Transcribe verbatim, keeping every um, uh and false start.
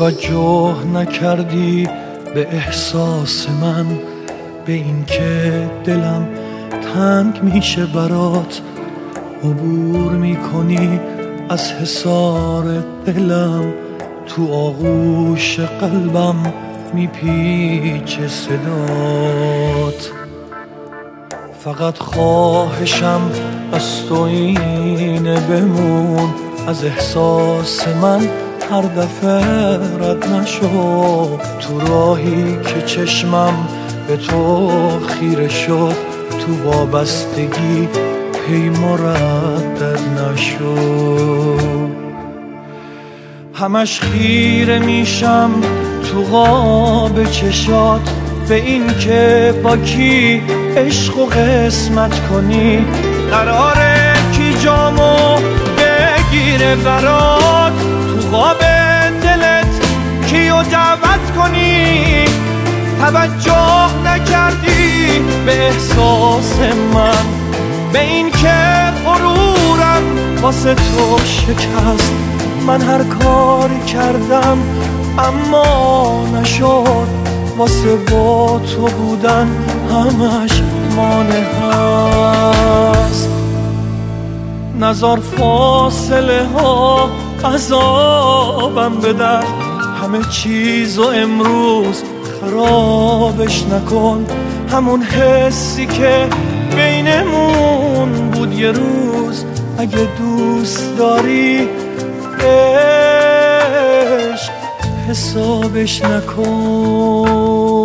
توجه نکردی به احساس من، به این که دلم تنگ میشه برات. عبور میکنی از حصار دلم، تو آغوش قلبم میپیچه صدات. فقط خواهشم از تو اینه بمون، از احساس من هر دفعه رد نشو. تو راهی که چشمم به تو خیره شد، تو وابستگی هی مردد نشو. همش خیره میشم تو قاب چشات، به این که با کی عشق و قسمت کنی. قراره کی جامو بگیره برات، تو قاب دلت کیو دعوت کنی. توجه نکردی به احساس من، به این که غرورم واسه تو شکست. من هر کاری کردم اما نشد، واسه با تو بودن همش مانع هست. نزار فاصله ها عذابم بدن، همه چیزو امروز خرابش نکن. همون حسی که بینمون بود یه روز، اگه دوست داری عشق حسابش نکن.